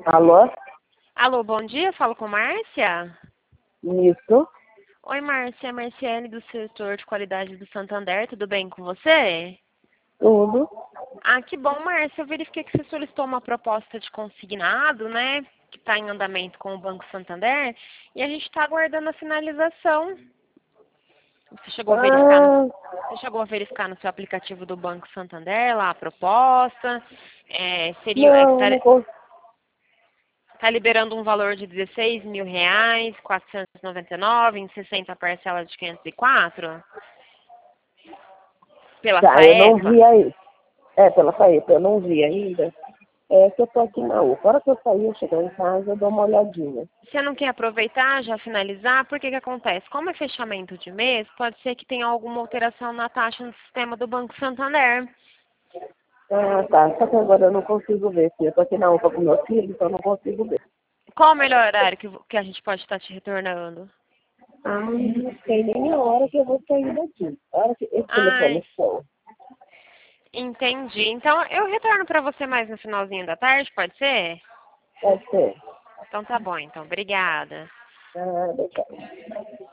Alô? Alô, bom dia, falo com Márcia. Isso, Oi, Márcia, Marciane do setor de qualidade do Santander, tudo bem com você? tudo. Ah, que bom, Márcia, eu verifiquei que você solicitou uma proposta de consignado, né, que está em andamento com o Banco Santander, e a gente está aguardando a finalização. Você chegou a verificar no, Ah, você chegou a verificar no seu aplicativo do Banco Santander lá a proposta? É que não, não consigo. tá liberando um valor de R$ 16.000, 499 em 60 parcelas de 504 pela Tá, eu não Saepa. vi aí. É, pela Saípa, eu não vi ainda. É que eu tô aqui na UPA. A hora que eu sair, eu chegar em casa, eu dou uma olhadinha. Você não quer aproveitar, já finalizar? Porque que acontece? Como é fechamento de mês, pode ser que tenha alguma alteração na taxa no sistema do Banco Santander. Ah, tá. Só que agora eu não consigo ver, filho. Eu tô aqui na UPA com meu filho, então eu não consigo ver. Qual o melhor horário que a gente pode estar te retornando? Ah, não sei nem a hora que eu vou sair daqui. A hora que esse telefone Ai, for. entendi. Então eu retorno para você mais no finalzinho da tarde, pode ser? Pode ser. Então tá bom, então. Obrigada. Ah, deixa.